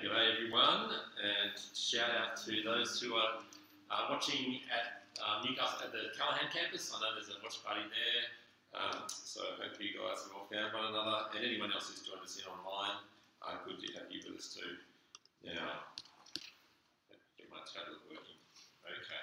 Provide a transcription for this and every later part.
G'day everyone, and shout out to those who are watching at Newcastle at the Callaghan campus. I know there's a watch party there, so I hope you guys have all found one another, and anyone else who's joined us in online, good to have you with us too. Now, get my tablet working. Okay.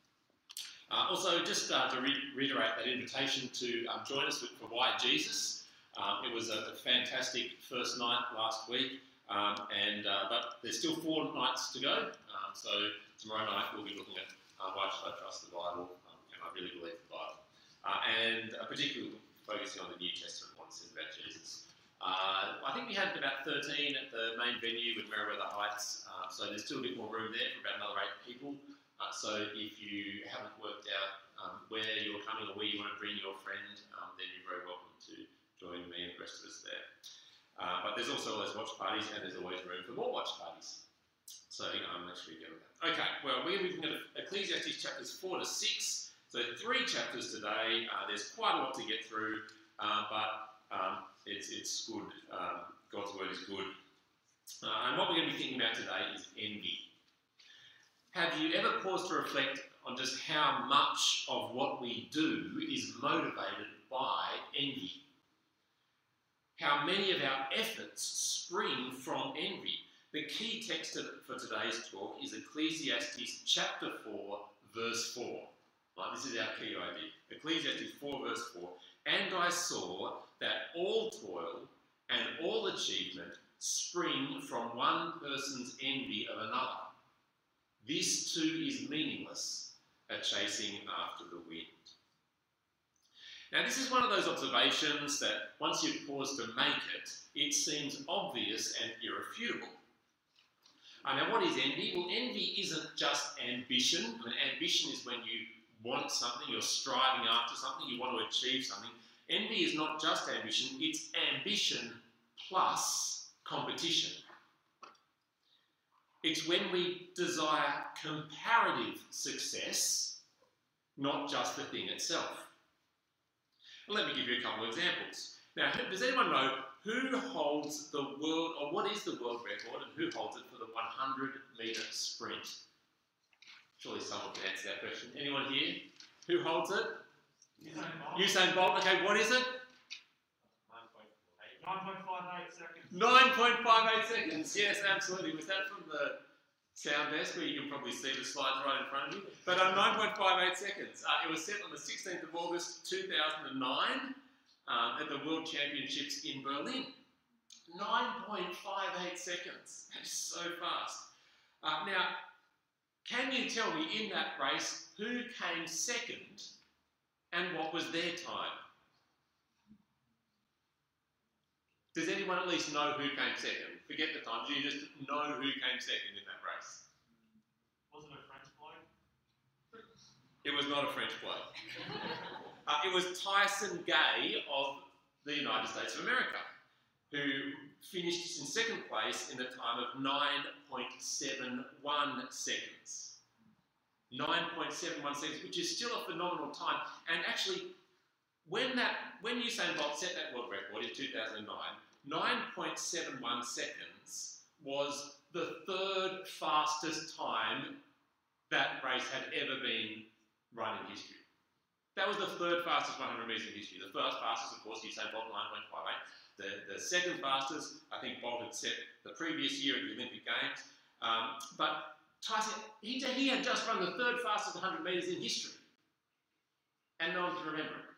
Also, just to reiterate that invitation to join us for Why Jesus. It was a fantastic first night last week. But there's still 4 nights to go, so tomorrow night we'll be looking at why should I trust the Bible, and I really believe the Bible, and particularly focusing on the New Testament, what it says about Jesus. I think we had about 13 at the main venue with Merriweather Heights, so there's still a bit more room there for about another 8 people, so if you haven't worked out where you're coming or where you want to bring your friend, then you're very welcome to join me and the rest of us there. But there's also those watch parties, and there's always room for more watch parties. So make sure you get that. Okay, well, we're looking at Ecclesiastes chapters 4 to 6. So 3 chapters today. There's quite a lot to get through, but it's good. God's word is good. And what we're going to be thinking about today is envy. Have you ever paused to reflect on just how much of what we do is motivated by envy? How many of our efforts spring from envy? The key text for today's talk is Ecclesiastes chapter 4, verse 4. Right, this is our key idea. Ecclesiastes 4, verse 4. And I saw that all toil and all achievement spring from one person's envy of another. This too is meaningless, a chasing after the wind. Now, this is one of those observations that once you've paused to make it, it seems obvious and irrefutable. Now, what is envy? Well, envy isn't just ambition. I mean, ambition is when you want something, you're striving after something, you want to achieve something. Envy is not just ambition, it's ambition plus competition. It's when we desire comparative success, not just the thing itself. Let me give you a couple of examples. Now, does anyone know who holds the world, or what is the world record, and who holds it for the 100-metre sprint? Surely someone can answer that question. Anyone here? Who holds it? Usain Bolt. Okay, what is it? 9.58 seconds. 9.58 seconds. Yes, absolutely. Was that from the sound desk where you can probably see the slides right in front of you? But 9.58 seconds. It was set on the 16th of August 2009 at the World Championships in Berlin. 9.58 seconds. That is so fast. Now, can you tell me in that race who came second and what was their time? Does anyone at least know who came second? Forget the time. Do you just know who came second in that race? Was it a French bloke? It was not a French bloke. It was Tyson Gay of the United States of America, who finished in second place in the time of 9.71 seconds. 9.71 seconds, which is still a phenomenal time. And actually, when Usain Bolt set that world record in 2009, 9.71 seconds was the 3rd fastest time that race had ever been run in history. That was the 3rd fastest 100 metres in history. The first fastest, of course, Usain Bolt, 9.58. The second fastest, I think Bolt had set the previous year at the Olympic Games. But Tyson, he had just run the 3rd fastest 100 metres in history. And no one can remember it.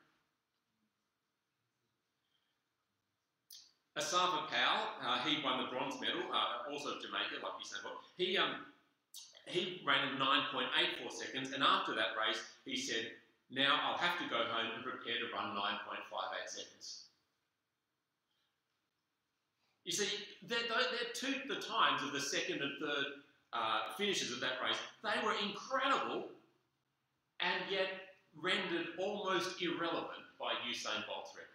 Asafa Powell, he won the bronze medal, also of Jamaica, like Usain Bolt. He ran in 9.84 seconds, and after that race, he said, now I'll have to go home and prepare to run 9.58 seconds. You see, the times of the second and third finishes of that race, they were incredible, and yet rendered almost irrelevant by Usain Bolt's record.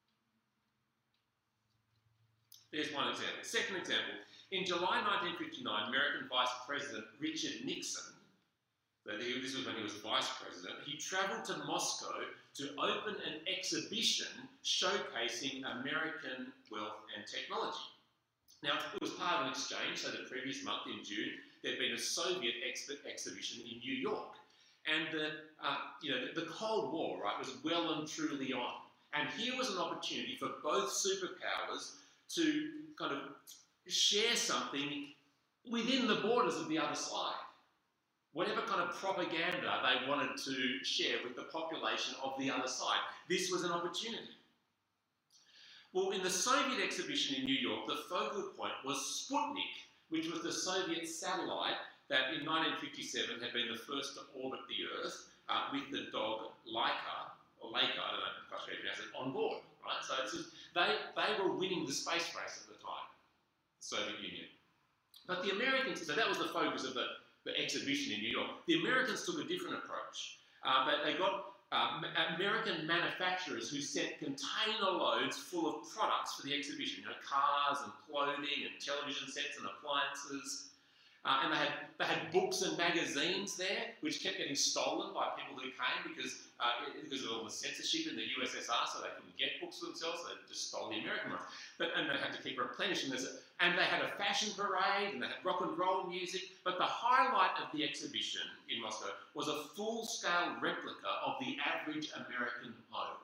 There's one example. Second example, in July 1959, American Vice President Richard Nixon, this was when he was Vice President, he travelled to Moscow to open an exhibition showcasing American wealth and technology. Now, it was part of an exchange, so the previous month in June, there'd been a Soviet exhibition in New York. And the Cold War, right, was well and truly on. And here was an opportunity for both superpowers to kind of share something within the borders of the other side. Whatever kind of propaganda they wanted to share with the population of the other side, this was an opportunity. Well, in the Soviet exhibition in New York, the focal point was Sputnik, which was the Soviet satellite that in 1957 had been the first to orbit the Earth with the dog Laika, or Laika, I don't know if I pronounce it, on board. Right? So they were winning the space race at the time, the Soviet Union. But the Americans, so that was the focus of the exhibition in New York. The Americans took a different approach. They got American manufacturers who sent container loads full of products for the exhibition, cars and clothing and television sets and appliances. And they had books and magazines there, which kept getting stolen by people who came because of all the censorship in the USSR, so they couldn't get books for themselves, so they just stole the American ones. And they had to keep replenishing this. And they had a fashion parade, and they had rock and roll music. But the highlight of the exhibition in Moscow was a full-scale replica of the average American home.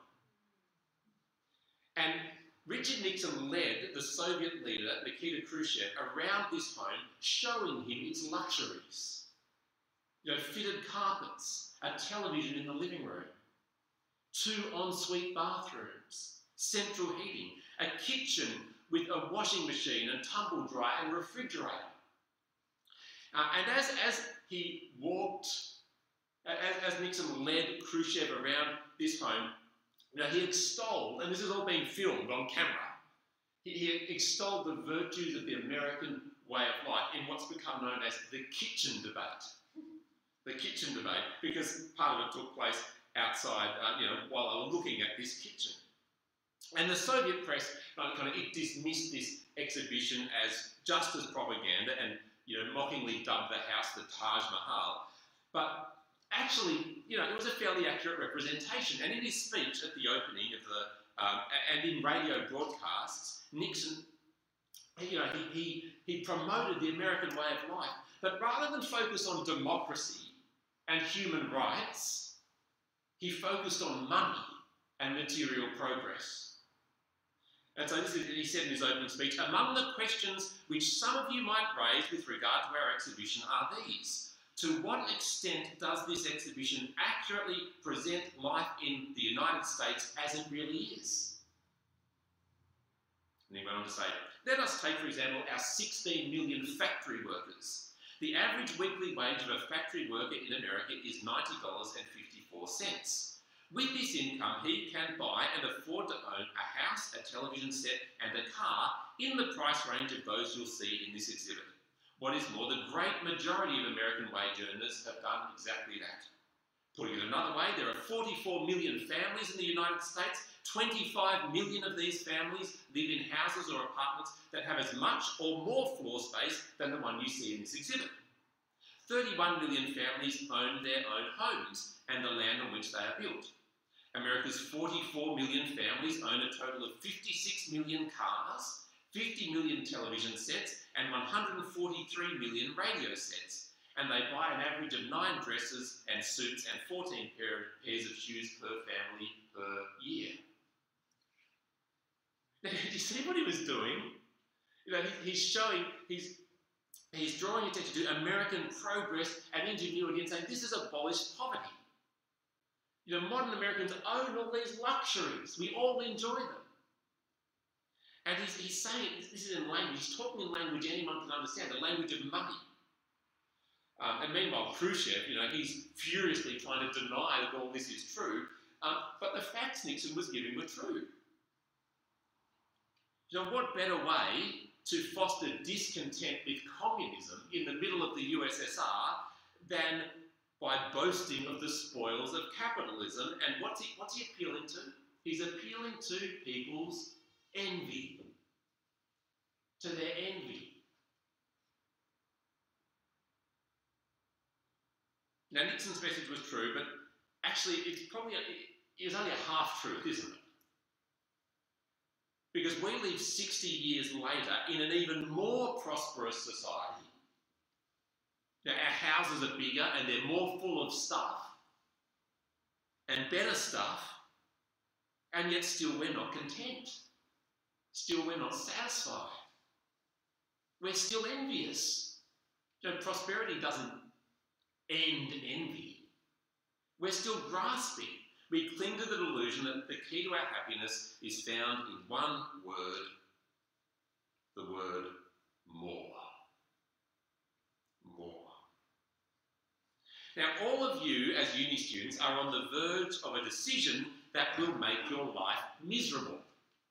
And Richard Nixon led the Soviet leader, Nikita Khrushchev, around this home, showing him its luxuries. Fitted carpets, a television in the living room, 2 ensuite bathrooms, central heating, a kitchen with a washing machine and tumble dryer and refrigerator. And as he walked, as Nixon led Khrushchev around this home, he extolled, and this is all being filmed on camera, he extolled the virtues of the American way of life in what's become known as the kitchen debate. The kitchen debate, because part of it took place outside, while they were looking at this kitchen. And the Soviet press it dismissed this exhibition as just as propaganda and mockingly dubbed the house the Taj Mahal. But actually, it was a fairly accurate representation. And in his speech at the opening of and in radio broadcasts, Nixon, he promoted the American way of life. But rather than focus on democracy and human rights, he focused on money and material progress. And so he said in his opening speech, among the questions which some of you might raise with regard to our exhibition are these. To what extent does this exhibition accurately present life in the United States as it really is? And he went on to say, let us take, for example, our 16 million factory workers. The average weekly wage of a factory worker in America is $90.54. With this income, he can buy and afford to own a house, a television set, and a car in the price range of those you'll see in this exhibit. What is more, the great majority of American wage earners have done exactly that. Putting it another way, there are 44 million families in the United States. 25 million of these families live in houses or apartments that have as much or more floor space than the one you see in this exhibit. 31 million families own their own homes and the land on which they are built. America's 44 million families own a total of 56 million cars, 50 million television sets, and 143 million radio sets. And they buy an average of 9 dresses and suits and 14 pairs of shoes per family per year. Now, did you see what he was doing? He's drawing attention to American progress and ingenuity and saying this has abolished poverty. Modern Americans own all these luxuries. We all enjoy them. And he's saying, this is in language, he's talking in language anyone can understand, the language of money. And meanwhile, Khrushchev, he's furiously trying to deny that all this is true, but the facts Nixon was giving were true. What better way to foster discontent with communism in the middle of the USSR than by boasting of the spoils of capitalism? And what's he appealing to? He's appealing to people's envy, to their envy. Now, Nixon's message was true, but actually it was only a half-truth, isn't it? Because we live 60 years later in an even more prosperous society. Now, our houses are bigger and they're more full of stuff and better stuff, and yet still we're not content. Still we're not satisfied. We're still envious. Prosperity doesn't end envy. We're still grasping. We cling to the delusion that the key to our happiness is found in one word, the word more. More. Now, all of you as uni students are on the verge of a decision that will make your life miserable.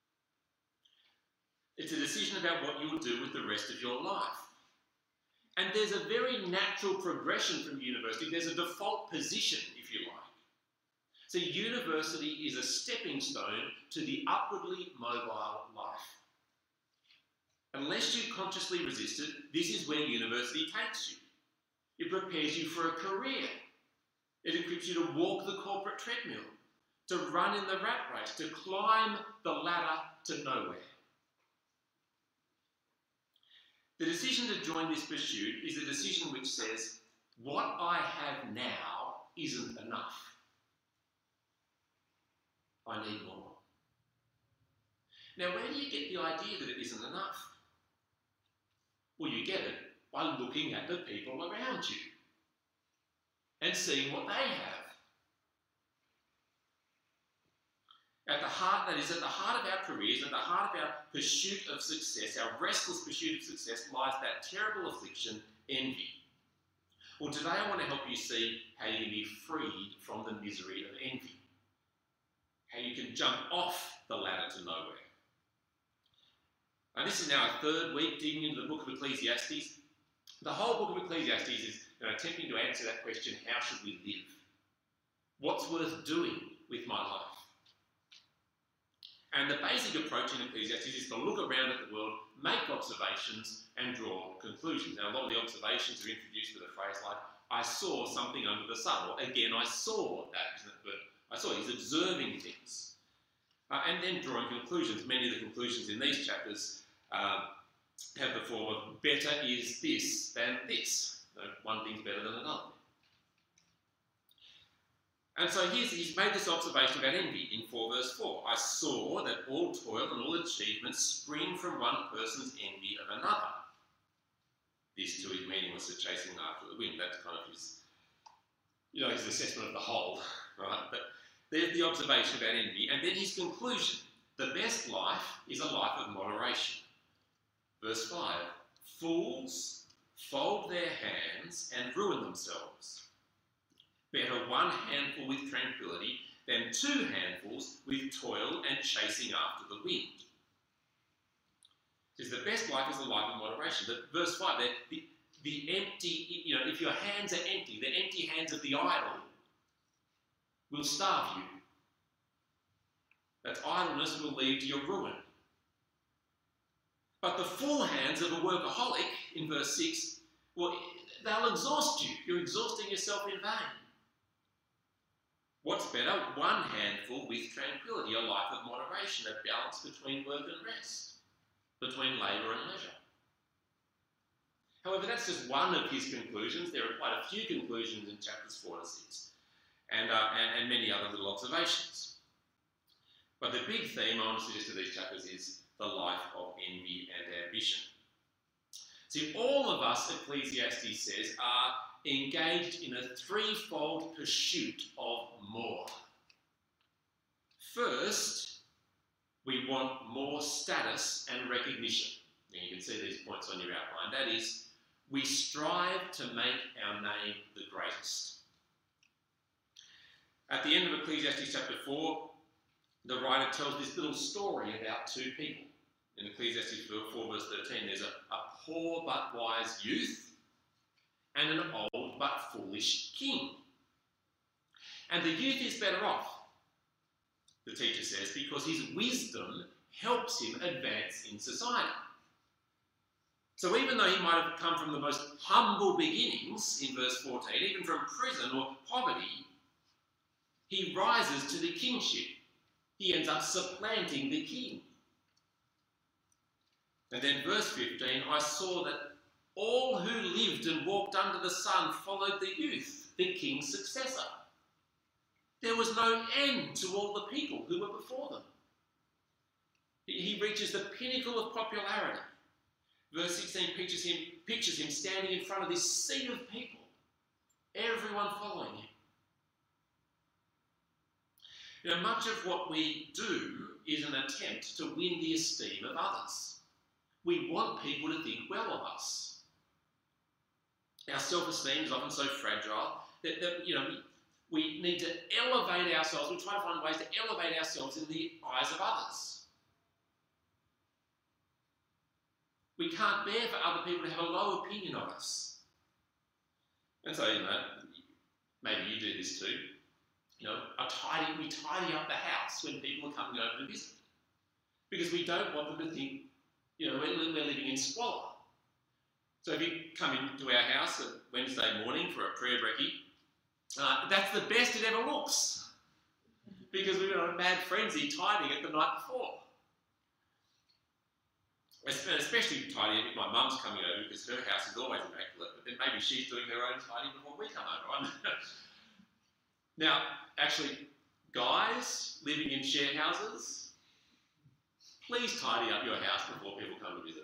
It's a decision about what you will do with the rest of your life. And there's a very natural progression from university. There's a default position, if you like. So university is a stepping stone to the upwardly mobile life. Unless you consciously resist it, this is where university takes you. It prepares you for a career. It equips you to walk the corporate treadmill, to run in the rat race, to climb the ladder to nowhere. The decision to join this pursuit is a decision which says, what I have now isn't enough. I need more. Now, where do you get the idea that it isn't enough? Well, you get it by looking at the people around you and seeing what they have. At the heart of our careers, at the heart of our pursuit of success, our restless pursuit of success, lies that terrible affliction, envy. Well, today I want to help you see how you can be freed from the misery of envy. How you can jump off the ladder to nowhere. And this is now our third week digging into the book of Ecclesiastes. The whole book of Ecclesiastes is attempting to answer that question, how should we live? What's worth doing with my life? And the basic approach in Ecclesiastes is to look around at the world, make observations, and draw conclusions. Now, a lot of the observations are introduced with a phrase like, I saw something under the sun. Or, again, I saw that, isn't it? But I saw he's observing things. And then drawing conclusions. Many of the conclusions in these chapters have the form of better is this than this. One thing's better than another. And so he's made this observation about envy in 4 verse 4. I saw that all toil and all achievement spring from one person's envy of another. This too is meaningless at chasing after the wind. That's kind of his assessment of the whole, right? But there's the observation about envy. And then his conclusion. The best life is a life of moderation. Verse 5. Fools fold their hands and ruin themselves. Better one handful with tranquility than 2 handfuls with toil and chasing after the wind. It says the best life is a life of moderation. But verse 5 there, the empty, if your hands are empty, the empty hands of the idle will starve you. That idleness will lead to your ruin. But the full hands of a workaholic, in verse 6, well, they'll exhaust you. You're exhausting yourself in vain. What's better? One handful with tranquility, a life of moderation, a balance between work and rest, between labour and leisure. However, that's just one of his conclusions. There are quite a few conclusions in chapters 4 to 6, and many other little observations. But the big theme I want to suggest to these chapters is the life of envy and ambition. See, all of us, Ecclesiastes says, are engaged in a threefold pursuit of more. First, we want more status and recognition. And you can see these points on your outline. That is, we strive to make our name the greatest. At the end of Ecclesiastes chapter 4, the writer tells this little story about 2 people. In Ecclesiastes 4 verse 13, there's a poor but wise youth and an old but foolish king. And the youth is better off, the teacher says, because his wisdom helps him advance in society. So even though he might have come from the most humble beginnings in verse 14, even from prison or poverty, he rises to the kingship. He ends up supplanting the king. And then verse 15, I saw that all who lived and walked under the sun followed the youth, the king's successor. There was no end to all the people who were before them. He reaches the pinnacle of popularity. Verse 16 pictures him standing in front of this sea of people, everyone following him. You know, much of what we do is an attempt to win the esteem of others. We want people to think well of us. Our self-esteem is often so fragile that we need to elevate ourselves. We try to find ways to elevate ourselves in the eyes of others. We can't bear for other people to have a low opinion of us. And so, maybe you do this too. We tidy up the house when people are coming over to visit. Because we don't want them to think, we're living in squalor. So if you come into our house on Wednesday morning for a prayer brekkie, that's the best it ever looks. Because we've got a mad frenzy tidying it the night before. Especially tidying if my mum's coming over, because her house is always immaculate, but then maybe she's doing her own tidying before we come over. Now, actually, guys living in shared houses, please tidy up your house before people come to visit.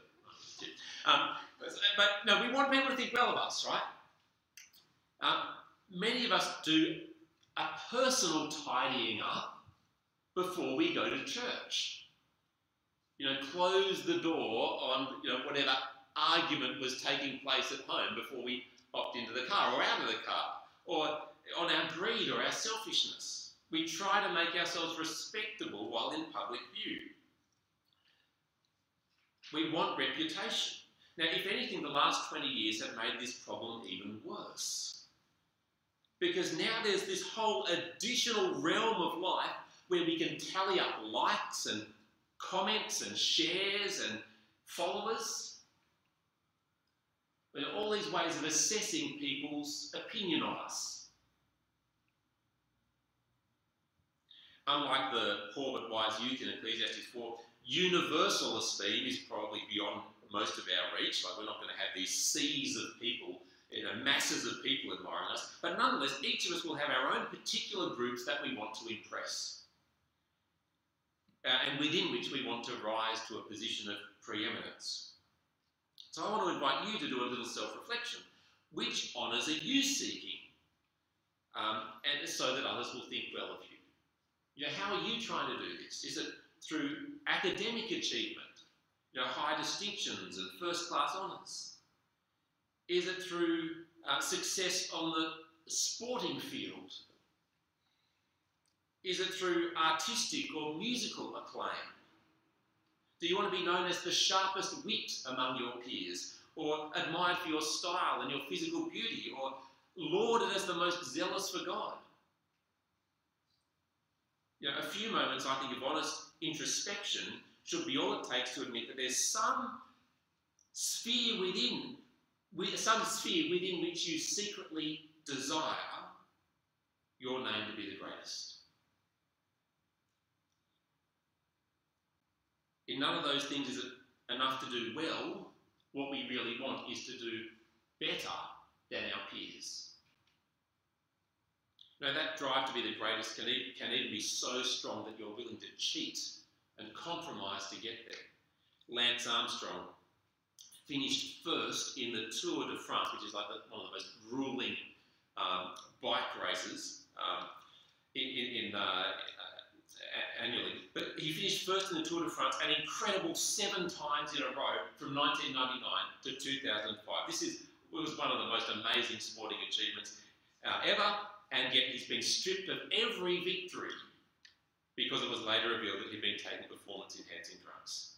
But no, we want people to think well of us, right? Many of us do a personal tidying up before we go to church. Close the door on whatever argument was taking place at home before we hopped into the car or out of the car, or on our greed or our selfishness. We try to make ourselves respectable while in public view. We want reputation. Now, if anything, the last 20 years have made this problem even worse. Because now there's this whole additional realm of life where we can tally up likes and comments and shares and followers. All these ways of assessing people's opinion of us. Unlike the poor but wise youth in Ecclesiastes 4, universal esteem is probably beyond most of our reach. Like, we're not going to have these seas of people, masses of people admiring us. But nonetheless, each of us will have our own particular groups that we want to impress. And within which we want to rise to a position of preeminence. So I want to invite you to do a little self-reflection. Which honours are you seeking? And so that others will think well of you. How are you trying to do this? Is it through academic achievement, high distinctions and first-class honours? Is it through success on the sporting field? Is it through artistic or musical acclaim? Do you want to be known as the sharpest wit among your peers, or admired for your style and your physical beauty, or lauded as the most zealous for God? A few moments, I think, of honest introspection should be all it takes to admit that there's some sphere within which you secretly desire your name to be the greatest. In none of those things is it enough to do well. What we really want is to do better than our peers. That drive to be the greatest can even be so strong that you're willing to cheat and compromise to get there. Lance Armstrong finished first in the Tour de France, which is like one of the most grueling bike races annually. But he finished first in the Tour de France an incredible 7 times in a row from 1999 to 2005. It was one of the most amazing sporting achievements ever, and yet he's been stripped of every victory because it was later revealed that he'd been taking performance-enhancing drugs.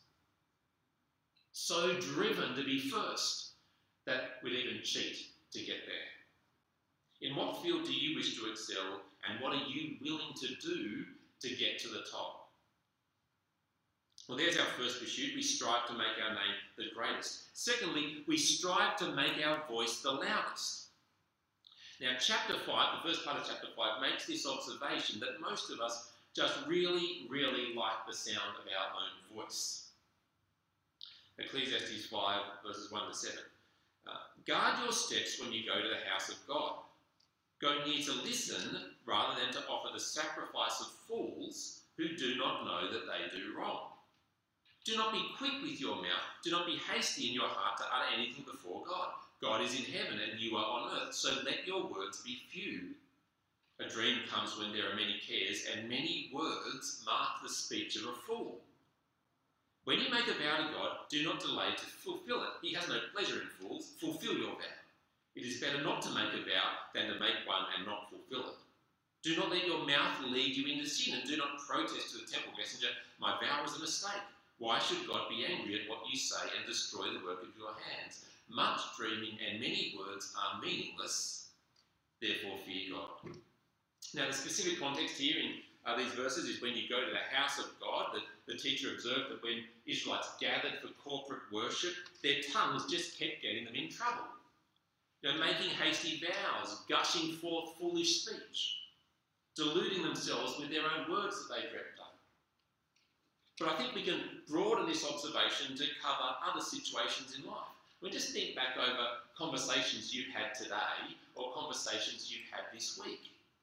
So driven to be first that we'd even cheat to get there. In what field do you wish to excel, and what are you willing to do to get to the top? Well, there's our first pursuit. We strive to make our name the greatest. Secondly, we strive to make our voice the loudest. Now, chapter 5, the first part of chapter 5, makes this observation that most of us just really, really like the sound of our own voice. Ecclesiastes 5, verses 1 to 7. Guard your steps when you go to the house of God. Go near to listen rather than to offer the sacrifice of fools who do not know that they do wrong. Do not be quick with your mouth. Do not be hasty in your heart to utter anything before God. God is in heaven and you are on earth, so let your words be few. A dream comes when there are many cares, and many words mark the speech of a fool. When you make a vow to God, do not delay to fulfill it. He has no pleasure in fools. Fulfill your vow. It is better not to make a vow than to make one and not fulfill it. Do not let your mouth lead you into sin, and do not protest to the temple messenger, my vow was a mistake. Why should God be angry at what you say and destroy the work of your hands? Much dreaming and many words are meaningless, therefore fear God. Now the specific context here in these verses is when you go to the house of God. The teacher observed that when Israelites gathered for corporate worship, their tongues just kept getting them in trouble. Making hasty vows, gushing forth foolish speech, deluding themselves with their own words that they dreamt up. But I think we can broaden this observation to cover other situations in life. Just think back over conversations you've had today or conversations you've had this week.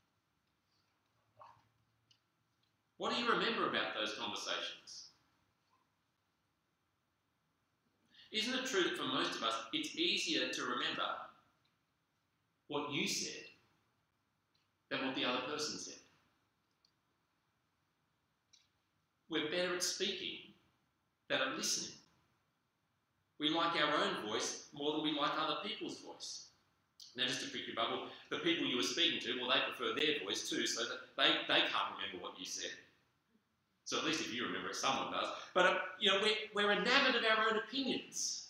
What do you remember about those conversations? Isn't it true that for most of us, it's easier to remember what you said than what the other person said? We're better at speaking than at listening. We like our own voice more than we like other people's voice. Now, just to prick your bubble, the people you were speaking to, well, they prefer their voice too, so that they can't remember what you said. So at least if you remember it, someone does. But, we're enamoured of our own opinions.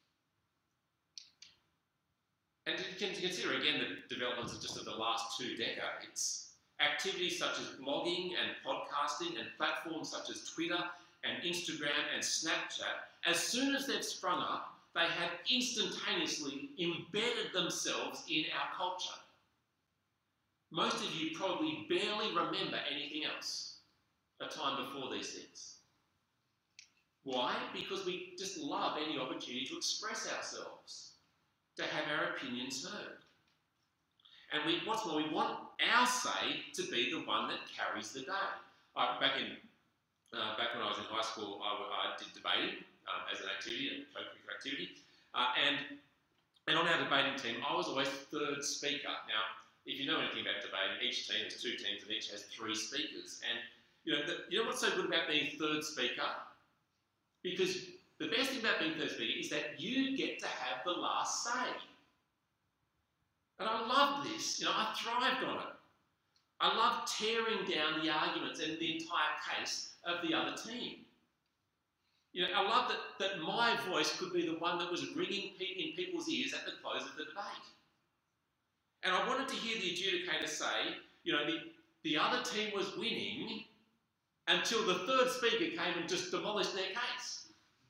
And to consider, again, the developments of just of the last 2 decades, activities such as blogging and podcasting and platforms such as Twitter and Instagram and Snapchat, as soon as they've sprung up, they have instantaneously embedded themselves in our culture. Most of you probably barely remember anything else, a time before these things. Why? Because we just love any opportunity to express ourselves, to have our opinions heard. And what's more, we want our say to be the one that carries the day. Back when I was in high school, I did debating as an activity, a co-curricular activity. And on our debating team, I was always third speaker. Now, if you know anything about debating, each team has 2 teams and each has 3 speakers. And you know what's so good about being third speaker? Because the best thing about being third speaker is that you get to have the last say. And I love this. I thrived on it. I love tearing down the arguments and the entire case of the other team. I love that my voice could be the one that was ringing in people's ears at the close of the debate. And I wanted to hear the adjudicator say, the other team was winning until the third speaker came and just demolished their case.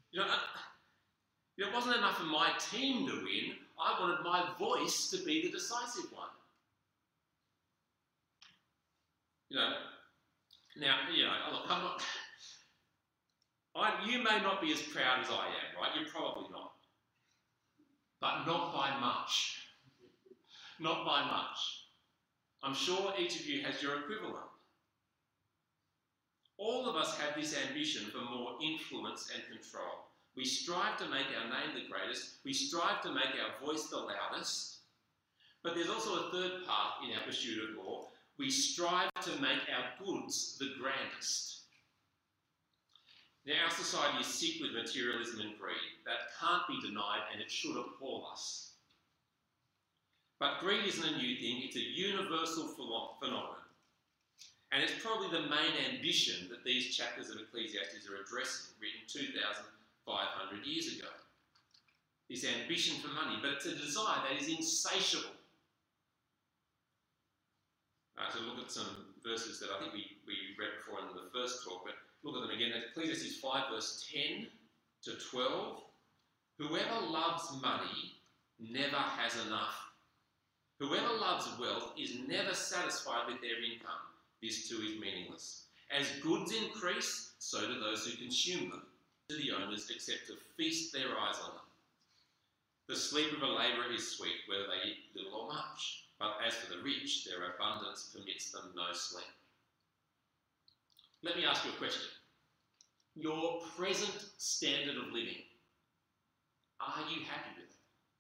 It wasn't enough for my team to win. I wanted my voice to be the decisive one. Now, look, I'm not... you may not be as proud as I am, right? You're probably not. But not by much. Not by much. I'm sure each of you has your equivalent. All of us have this ambition for more influence and control. We strive to make our name the greatest. We strive to make our voice the loudest. But there's also a third path in our pursuit of more. We strive to make our goods the grandest. Now, our society is sick with materialism and greed. That can't be denied, and it should appall us. But greed isn't a new thing. It's a universal phenomenon. And it's probably the main ambition that these chapters of Ecclesiastes are addressing, written 2,500 years ago. This ambition for money, but it's a desire that is insatiable. To look at some verses that I think we read before in the first talk, but look at them again. Ecclesiastes 5 verse 10 to 12. Whoever loves money never has enough. Whoever loves wealth is never satisfied with their income. This too is meaningless. As goods increase, so do those who consume them. to the owners except to feast their eyes on them. The sleep of a labourer is sweet, whether they eat little or much. But as for the rich, their abundance permits them no sleep. Let me ask you a question. Your present standard of living, are you happy with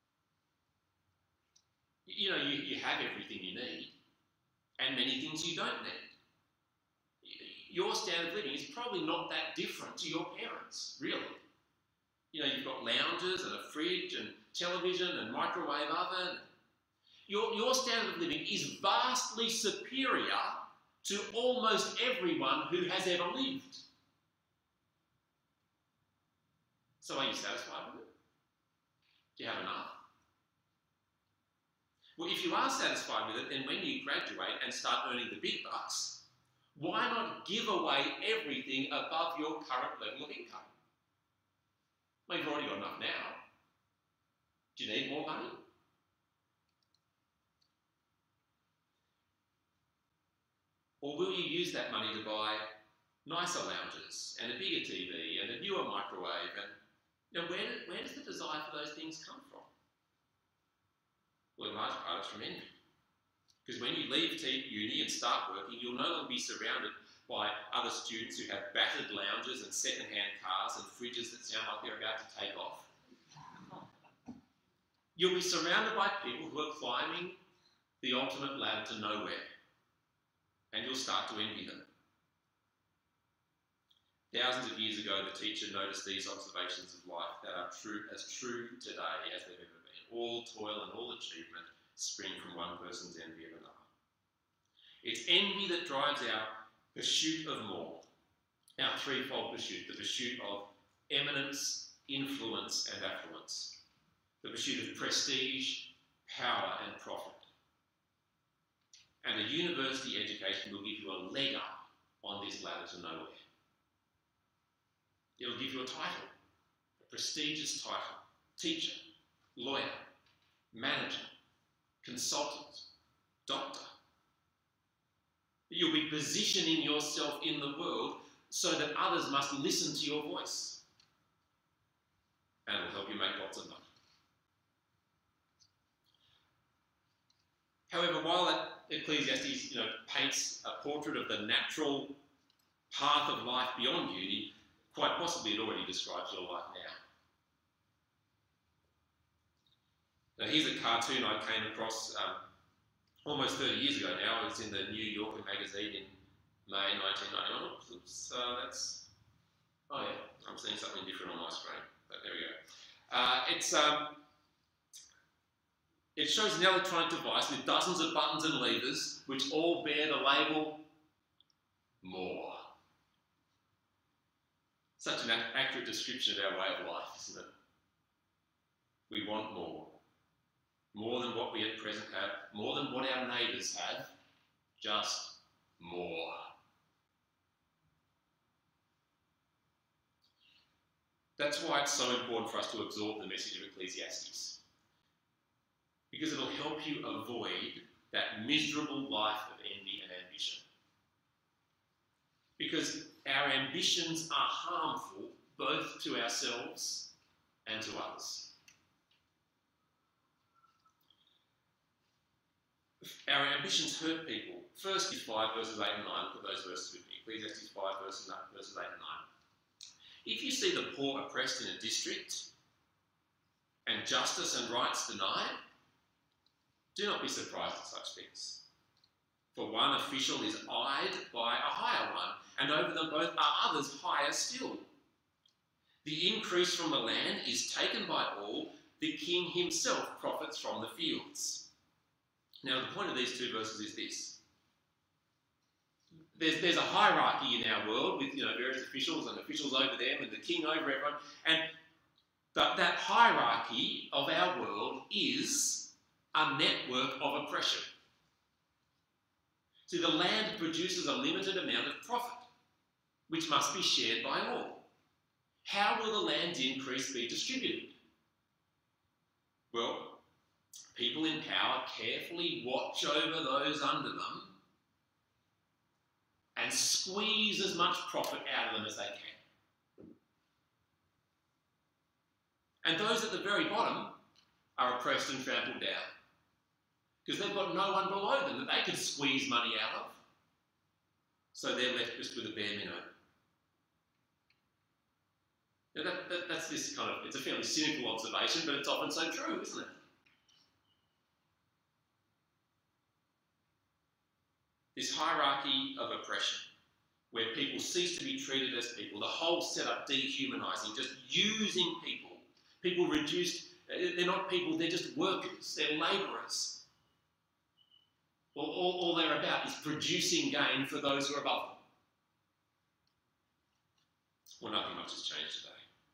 it? You know, you have everything you need, and many things you don't need. Your standard of living is probably not that different to your parents, really. You know, you've got lounges and a fridge and television and microwave oven. Your standard of living is vastly superior to almost everyone who has ever lived. So are you satisfied with it? Do you have enough? Well, if you are satisfied with it, then when you graduate and start earning the big bucks, why not give away everything above your current level of income? Well, you've already got enough now. Do you need more money? Or will you use that money to buy nicer lounges and a bigger TV and a newer microwave? And you know, where does the desire for those things come from? Well, in large part, it's from envy. Because when you leave uni and start working, you'll no longer be surrounded by other students who have battered lounges and second-hand cars and fridges that sound like they're about to take off. You'll be surrounded by people who are climbing the ultimate ladder to nowhere, and you'll start to envy them. Thousands of years ago, the teacher noticed these observations of life that are as true today as they've ever been. All toil and all achievement spring from one person's envy of another. It's envy that drives our pursuit of more, our threefold pursuit: the pursuit of eminence, influence, and affluence, the pursuit of prestige, power, and profit. And a university education will give you a leg up on this ladder to nowhere. It will give you a title, a prestigious title: teacher, lawyer, manager, consultant, doctor. You'll be positioning yourself in the world so that others must listen to your voice. And it will help you make lots of money. However, while that Ecclesiastes paints a portrait of the natural path of life beyond uni, quite possibly it already describes your life now. Now, here's a cartoon I came across almost 30 years ago now. It's in the New Yorker magazine in May 1991. Oops, oh yeah, I'm seeing something different on my screen. But there we go. It shows an electronic device with dozens of buttons and levers which all bear the label more. Such an accurate description of our way of life, isn't it? We want more. More than what we at present have, more than what our neighbours have, just more. That's why it's so important for us to absorb the message of Ecclesiastes. Because it'll help you avoid that miserable life of envy and ambition. Because our ambitions are harmful both to ourselves and to others. Our ambitions hurt people. First is 5 verses 8 and 9. Look at those verses with me. Ecclesiastes 5 verses 8 and 9. If you see the poor oppressed in a district and justice and rights denied, do not be surprised at such things. For one official is eyed by a higher one, and over them both are others higher still. The increase from the land is taken by all. The king himself profits from the fields. Now, the point of these two verses is this. There's a hierarchy in our world with various officials and officials over them and the king over everyone. But that hierarchy of our world is a network of oppression. See, the land produces a limited amount of profit, which must be shared by all. How will the land's increase be distributed? Well, people in power carefully watch over those under them and squeeze as much profit out of them as they can. And those at the very bottom are oppressed and trampled down because they've got no one below them that they can squeeze money out of. So they're left just with a bare minimum. Now that's this kind of, it's a fairly cynical observation, but it's often so true, isn't it? This hierarchy of oppression, where people cease to be treated as people, the whole setup dehumanising, just using people. People reduced, they're not people, they're just workers, they're labourers. All they're about is producing gain for those who are above them. Well, nothing much has changed today.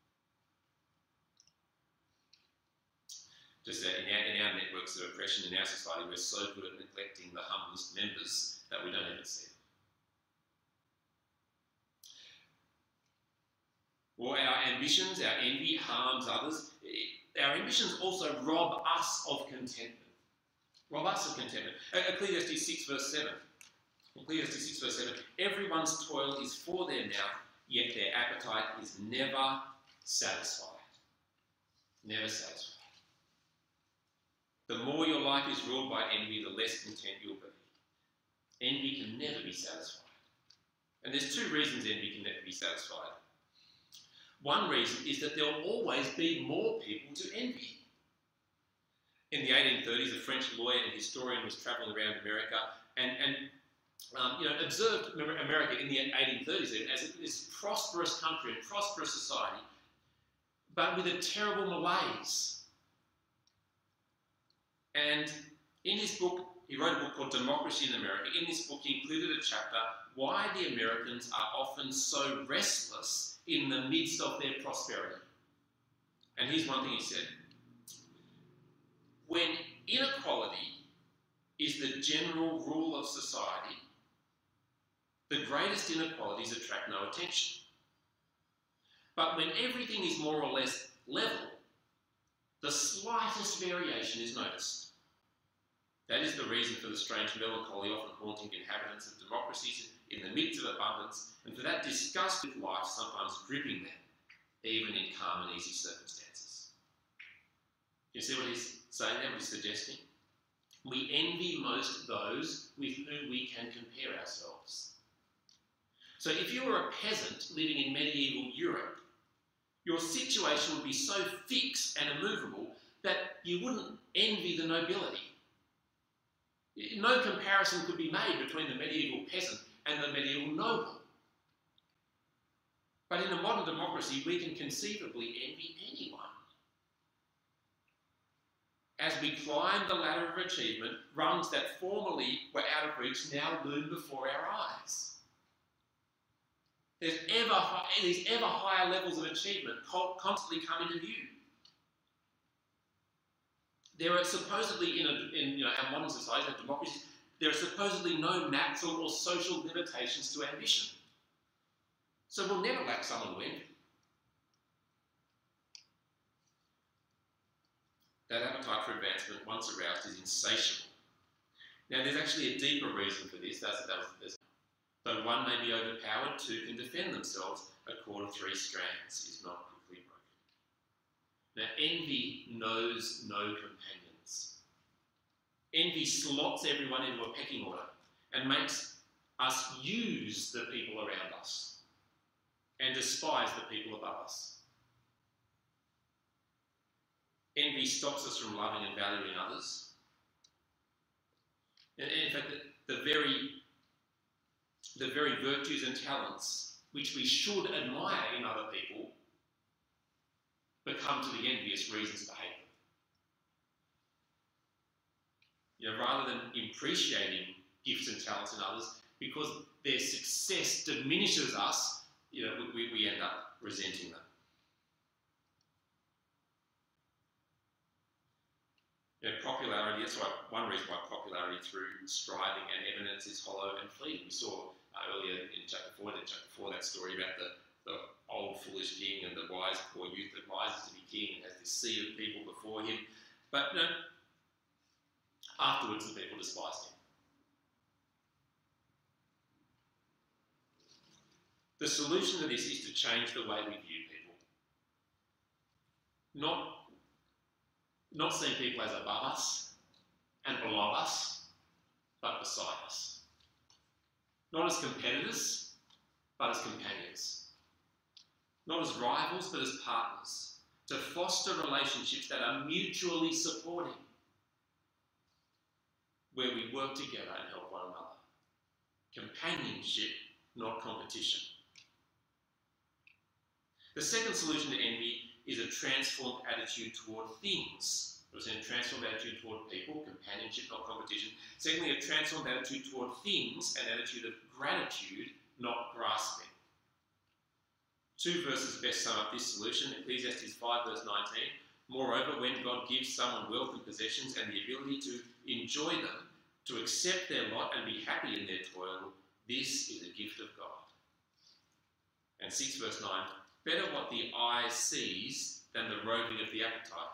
Just in our networks of oppression in our society, we're so good at neglecting the humblest members that we don't even see them. Or our ambitions, our envy harms others. Our ambitions also rob us of contentment. Rob us of contentment. Ecclesiastes 6 verse 7. Ecclesiastes 6 verse 7. Everyone's toil is for their mouth, yet their appetite is never satisfied. Never satisfied. The more your life is ruled by envy, the less content you'll be. Envy can never be satisfied. And there's two reasons envy can never be satisfied. One reason is that there will always be more people to envy. In the 1830s, a French lawyer and historian was travelling around America and observed America in the 1830s as this prosperous country and prosperous society, but with a terrible malaise. And in his book, he wrote a book called Democracy in America. In this book, he included a chapter, Why the Americans Are Often So Restless in the Midst of Their Prosperity. And here's one thing he said. When inequality is the general rule of society, the greatest inequalities attract no attention. But when everything is more or less level, the slightest variation is noticed. That is the reason for the strange melancholy often haunting inhabitants of democracies in the midst of abundance, and for that disgust with life sometimes gripping them, even in calm and easy circumstances. You see what he's saying there, what he's suggesting? We envy most those with whom we can compare ourselves. So if you were a peasant living in medieval Europe, your situation would be so fixed and immovable that you wouldn't envy the nobility. No comparison could be made between the medieval peasant and the medieval noble. But in a modern democracy, we can conceivably envy anyone. As we climb the ladder of achievement, rungs that formerly were out of reach now loom before our eyes. These ever higher levels of achievement constantly come into view. There are supposedly, in our modern society, our democracies, there are supposedly no natural or social limitations to ambition. So we'll never lack someone to envy. That appetite for advancement, once aroused, is insatiable. Now, there's actually a deeper reason for this. Though one may be overpowered, two can defend themselves. A cord of three strands is not quickly broken. Now, envy knows no companions. Envy slots everyone into a pecking order and makes us use the people around us and despise the people above us. Envy stops us from loving and valuing others. And in fact, the very virtues and talents which we should admire in other people become to the envious reasons to hate them. Rather than appreciating gifts and talents in others, because their success diminishes us, we end up resenting them. Popularity, that's why one reason why popularity through striving and eminence is hollow and fleeting. We saw earlier in chapter 4, that story about the old foolish king and the wise poor youth that rises to be king and has this sea of people before him. But afterwards the people despised him. The solution to this is to change the way we view people. Not seeing people as above us and below us, but beside us. Not as competitors, but as companions. Not as rivals, but as partners. To foster relationships that are mutually supporting, where we work together and help one another. Companionship, not competition. The second solution to envy is a transformed attitude toward things. It was a transformed attitude toward people, companionship, not competition. Secondly, a transformed attitude toward things, an attitude of gratitude, not grasping. Two verses best sum up this solution. Ecclesiastes 5 verse 19. Moreover, when God gives someone wealth and possessions and the ability to enjoy them, to accept their lot and be happy in their toil, this is a gift of God. And 6 verse 9. Better what the eye sees than the roving of the appetite.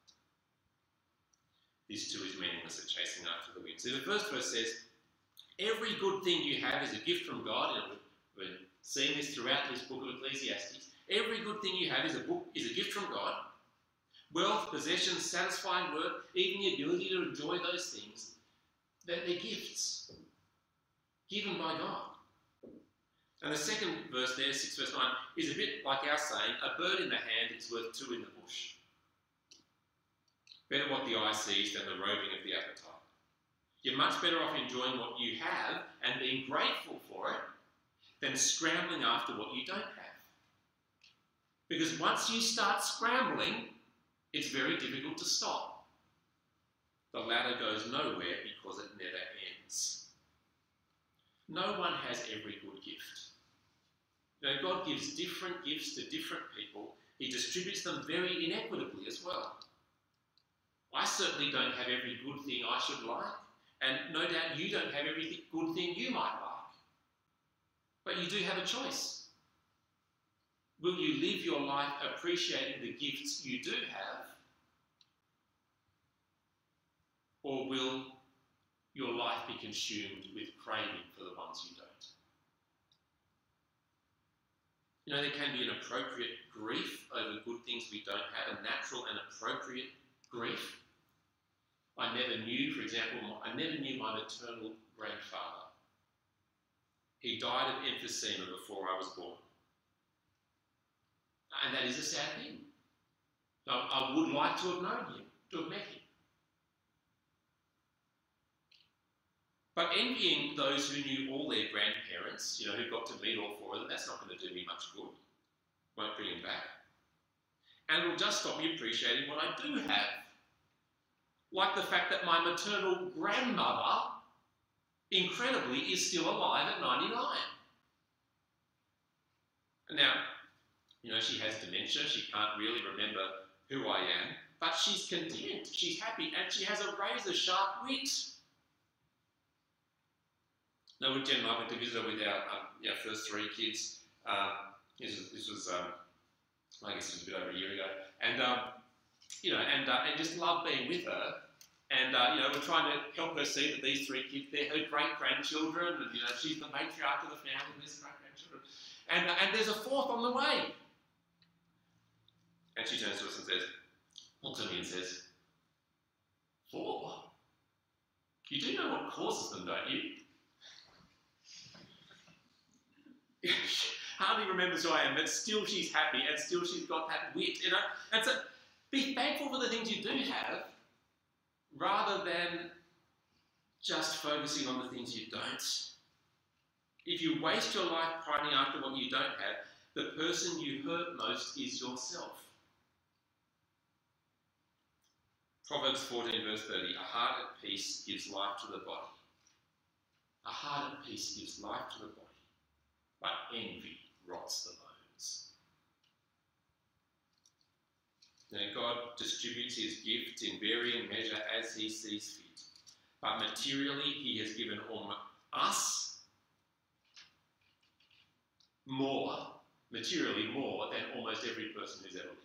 This too is meaningless at chasing after the wind. So the first verse says, every good thing you have is a gift from God. And we're seeing this throughout this book of Ecclesiastes. Every good thing you have is a gift from God. Wealth, possessions, satisfying work, even the ability to enjoy those things, they're gifts given by God. And the second verse there, 6 verse 9, is a bit like our saying, a bird in the hand is worth two in the bush. Better what the eye sees than the roving of the appetite. You're much better off enjoying what you have and being grateful for it than scrambling after what you don't have. Because once you start scrambling, it's very difficult to stop. The ladder goes nowhere because it never ends. No one has every good gift. You know, God gives different gifts to different people. He distributes them very inequitably as well. I certainly don't have every good thing I should like, and no doubt you don't have every good thing you might like. But you do have a choice. Will you live your life appreciating the gifts you do have, or will your life be consumed with craving for the ones you don't? You know, there can be an appropriate grief over good things we don't have, a natural and appropriate grief. I never knew my maternal grandfather. He died of emphysema before I was born. And that is a sad thing. I would like to have known him, to have met him. But envying those who knew all their grandparents, you know, who got to meet all four of them, that's not going to do me much good. Won't bring him back. And it'll just stop me appreciating what I do have. Like the fact that my maternal grandmother, incredibly, is still alive at 99. And now, you know, she has dementia, she can't really remember who I am, but she's content, she's happy, and she has a razor-sharp wit. Now, when Jen and I went to visit her with our first three kids, this was I guess it was a bit over a year ago, and and just love being with her, and we're trying to help her see that these three kids, they're her great-grandchildren, and she's the matriarch of the family, and there's great-grandchildren, and there's a fourth on the way. And she turns to us and looks at me and says, 4? You do know what causes them, don't you? Hardly remembers who I am, but still she's happy, and still she's got that wit, And so, be thankful for the things you do have, rather than just focusing on the things you don't. If you waste your life pining after what you don't have, the person you hurt most is yourself. Proverbs 14 verse 30, a heart at peace gives life to the body. A heart at peace gives life to the body, but envy rots the bones. Now, God distributes his gifts in varying measure as he sees fit, but materially he has given us materially more than almost every person who's ever lived.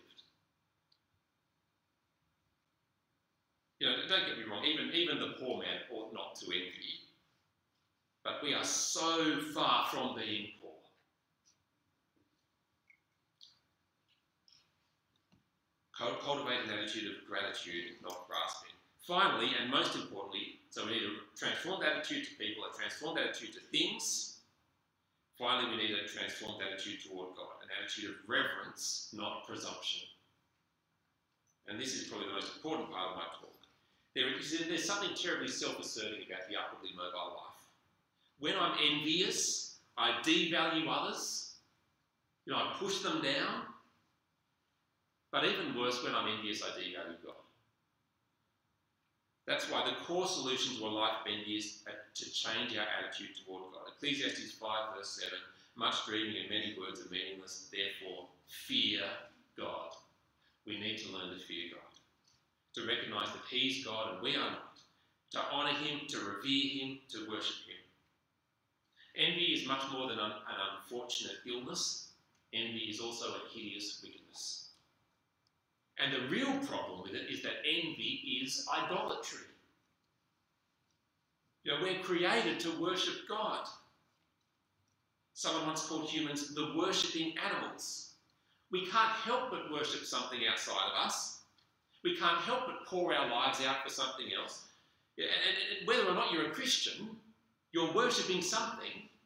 Don't get me wrong, even the poor man ought not to envy, but we are so far from being poor. Cultivate an attitude of gratitude, not grasping. Finally, and most importantly, so we need a transformed attitude to people, a transformed attitude to things. Finally, we need a transformed attitude toward God, an attitude of reverence, not presumption. And this is probably the most important part of my talk. There's something terribly self-asserting about the upwardly mobile life. When I'm envious, I devalue others. I push them down. But even worse, when I'm envious, I devalue God. That's why the core solution to a life of envy is to change our attitude toward God. Ecclesiastes 5 verse 7, much dreaming and many words are meaningless, therefore fear God. We need to learn to fear God, to recognise that He's God and we are not, to honour Him, to revere Him, to worship Him. Envy is much more than an unfortunate illness. Envy is also a hideous wickedness. And the real problem with it is that envy is idolatry. We're created to worship God. Someone once called humans the worshipping animals. We can't help but worship something outside of us. We can't help but pour our lives out for something else. And whether or not you're a Christian, you're worshipping something.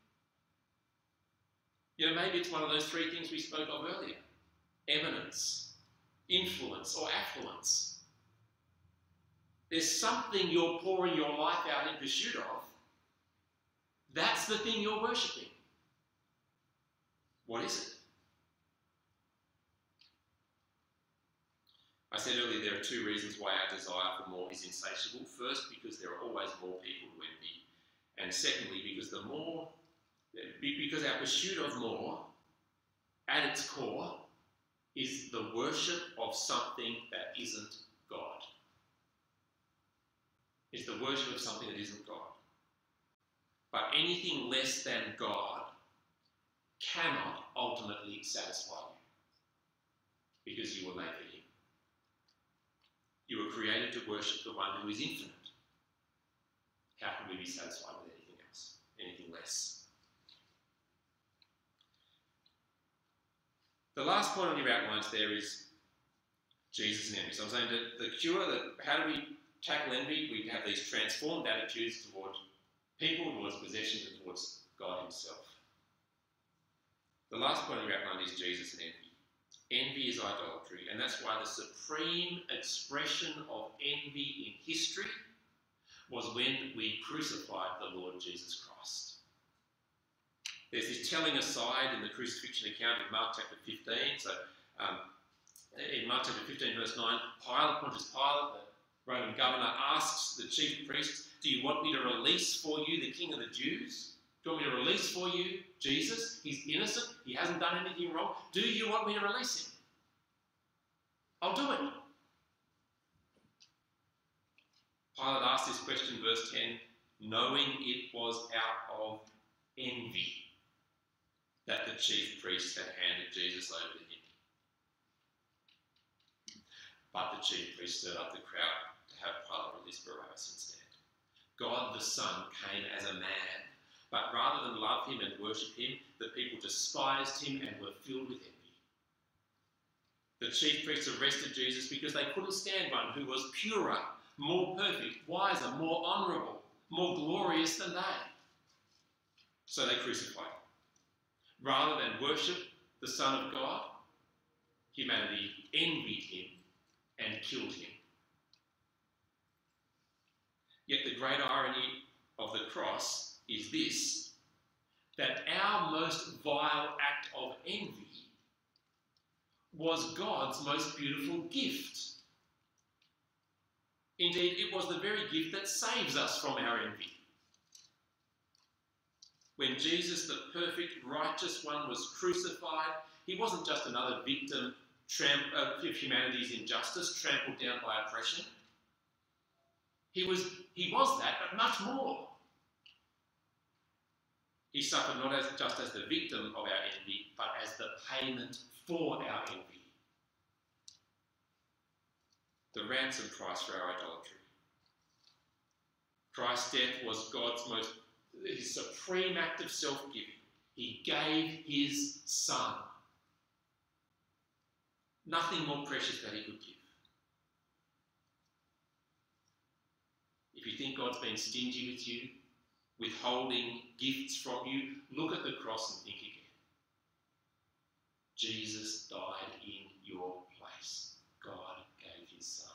Maybe it's one of those three things we spoke of earlier. Eminence, influence, or affluence. There's something you're pouring your life out in pursuit of. That's the thing you're worshipping. What is it? I said earlier there are two reasons why our desire for more is insatiable. First, because there are always more people to envy. And secondly, because our pursuit of more, at its core, is the worship of something that isn't God. It's the worship of something that isn't God. But anything less than God cannot ultimately satisfy you, because you were made for Him. You were created to worship the one who is infinite. How can we be satisfied with anything else, anything less? The last point on your outlines there is Jesus and envy. So I'm saying that the cure, how do we tackle envy? We have these transformed attitudes towards people, towards possessions, and towards God Himself. The last point on your outline is Jesus and envy. Envy is idolatry, and that's why the supreme expression of envy in history was when we crucified the Lord Jesus Christ. There's this telling aside in the crucifixion account in Mark chapter 15. So in Mark chapter 15 verse 9, Pontius Pilate, the Roman governor, asks the chief priests, do you want me to release for you the King of the Jews? Do you want me to release for you Jesus? He's innocent. He hasn't done anything wrong. Do you want me to release him? I'll do it. Pilate asked this question, verse 10, knowing it was out of envy that the chief priests had handed Jesus over to him. But the chief priests stirred up the crowd to have Pilate release Barabbas instead. God the Son came as a man, but rather than love him and worship him, the people despised him and were filled with envy. The chief priests arrested Jesus because they couldn't stand one who was purer, more perfect, wiser, more honourable, more glorious than they. So they crucified him. Rather than worship the Son of God, humanity envied him and killed him. Yet the great irony of the cross is this, that our most vile act of envy was God's most beautiful gift. Indeed, it was the very gift that saves us from our envy. When Jesus, the perfect, righteous one, was crucified, he wasn't just another victim of humanity's injustice, trampled down by oppression. He was that, but much more. He suffered not just as the victim of our envy, but as the payment for our envy. The ransom price for our idolatry. Christ's death was his supreme act of self-giving. He gave his Son. Nothing more precious that he could give. If you think God's been stingy with you, withholding gifts from you, look at the cross and think again. Jesus died in your place. God gave his son.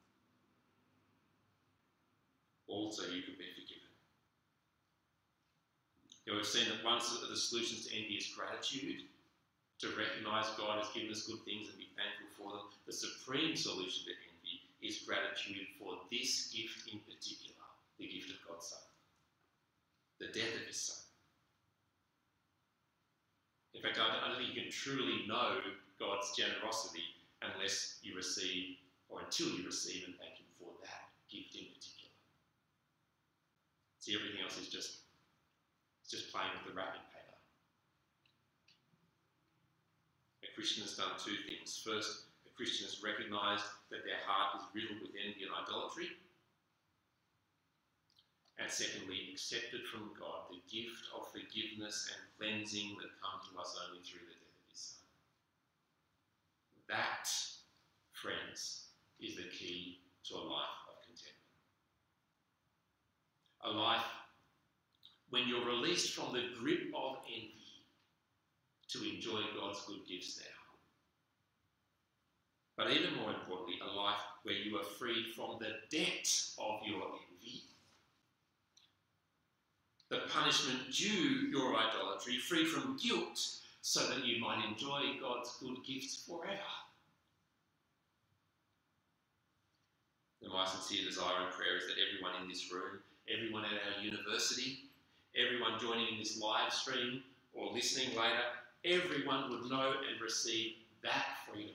Also, you could be forgiven. You know, we've seen that one of the solutions to envy is gratitude, to recognise God has given us good things and be thankful for them. The supreme solution to envy is gratitude for this gift in particular, the gift of God's Son, the death of his Son. In fact, I don't think you can truly know God's generosity unless you receive, or until you receive and thank him for that gift in particular. See, everything else is just playing with the wrapping paper. A Christian has done two things. First, a Christian has recognised that their heart is riddled with envy and idolatry. And secondly, accepted from God the gift of forgiveness and cleansing that come to us only through the death of his Son. That, friends, is the key to a life of contentment. A life when you're released from the grip of envy to enjoy God's good gifts now. But even more importantly, a life where you are freed from the debt of your envy, the punishment due your idolatry, free from guilt, so that you might enjoy God's good gifts forever. And my sincere desire and prayer is that everyone in this room, everyone at our university, everyone joining in this live stream or listening later, everyone would know and receive that freedom.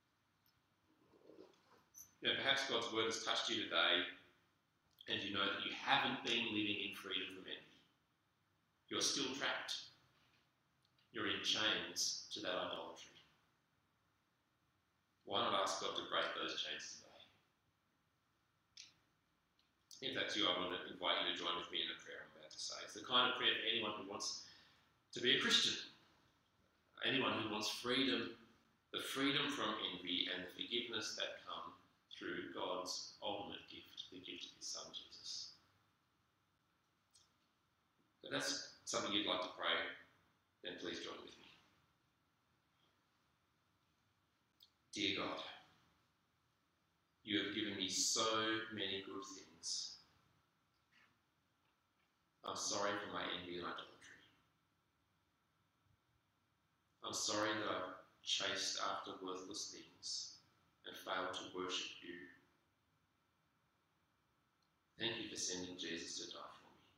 You know, perhaps God's word has touched you today and you know that you haven't been living in freedom from envy. You're still trapped. You're in chains to that idolatry. Why not ask God to break those chains today? If that's you, I want to invite you to join with me in a prayer I'm about to say. It's the kind of prayer for anyone who wants to be a Christian. Anyone who wants freedom, the freedom from envy and the forgiveness that come through God's ultimate gift, the gift of his Son, Jesus. If that's something you'd like to pray, then please join with me. Dear God, you have given me so many good things. I'm sorry for my envy and idolatry. I'm sorry that I've chased after worthless things and failed to worship you. Thank you for sending Jesus to die for me.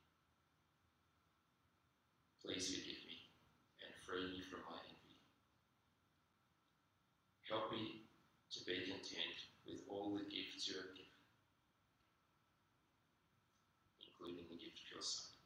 Please forgive me and free me from my envy. Help me to be content with all the gifts you have given, including the gift of your Son.